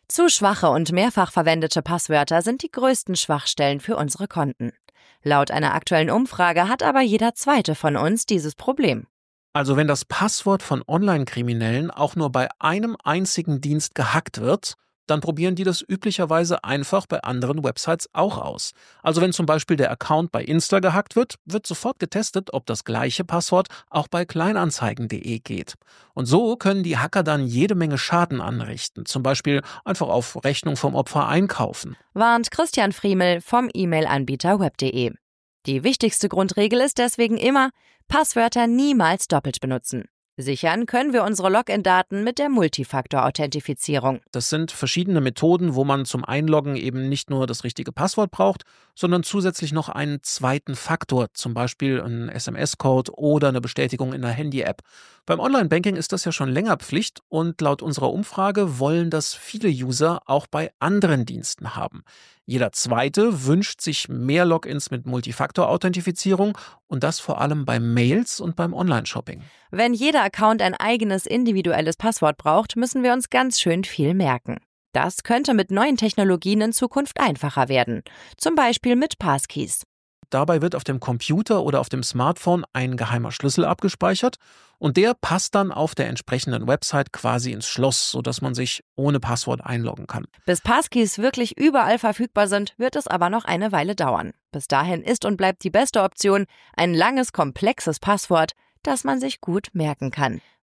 Zu schwache und mehrfach verwendete Passwörter sind die größten Schwachstellen für unsere Konten. Laut einer aktuellen Umfrage hat aber jeder Zweite von uns dieses Problem. Also wenn das Passwort von Online-Kriminellen auch nur bei einem einzigen Dienst gehackt wird, dann probieren die das üblicherweise einfach bei anderen Websites auch aus. Also wenn zum Beispiel der Account bei Insta gehackt wird, wird sofort getestet, ob das gleiche Passwort auch bei kleinanzeigen.de geht. Und so können die Hacker dann jede Menge Schaden anrichten, zum Beispiel einfach auf Rechnung vom Opfer einkaufen. Warnt Christian Friemel vom E-Mail-Anbieter web.de. Die wichtigste Grundregel ist deswegen immer, Passwörter niemals doppelt benutzen. Sichern können wir unsere Login-Daten mit der Multifaktor-Authentifizierung. Das sind verschiedene Methoden, wo man zum Einloggen eben nicht nur das richtige Passwort braucht, sondern zusätzlich noch einen zweiten Faktor, zum Beispiel einen SMS-Code oder eine Bestätigung in der Handy-App. Beim Online-Banking ist das ja schon länger Pflicht und laut unserer Umfrage wollen das viele User auch bei anderen Diensten haben. Jeder Zweite wünscht sich mehr Logins mit Multifaktor-Authentifizierung und das vor allem bei Mails und beim Online-Shopping. Wenn jeder Account ein eigenes individuelles Passwort braucht, müssen wir uns ganz schön viel merken. Das könnte mit neuen Technologien in Zukunft einfacher werden, zum Beispiel mit Passkeys. Dabei wird auf dem Computer oder auf dem Smartphone ein geheimer Schlüssel abgespeichert und der passt dann auf der entsprechenden Website quasi ins Schloss, sodass man sich ohne Passwort einloggen kann. Bis Passkeys wirklich überall verfügbar sind, wird es aber noch eine Weile dauern. Bis dahin ist und bleibt die beste Option ein langes, komplexes Passwort, das man sich gut merken kann.